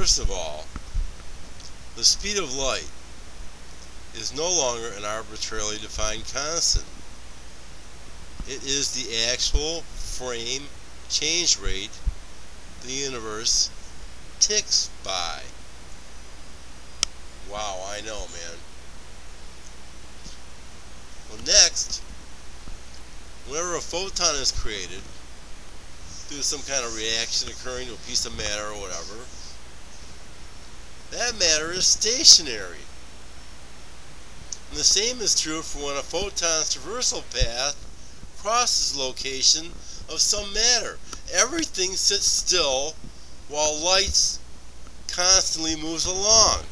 First of all, the speed of light is no longer an arbitrarily defined constant. It is the actual frame change rate the universe ticks by. Wow, I know, man. Well, next, whenever a photon is created due to some kind of reaction occurring to a piece of matter or whatever, that matter is stationary. And the same is true for when a photon's traversal path crosses the location of some matter. Everything sits still while light constantly moves along.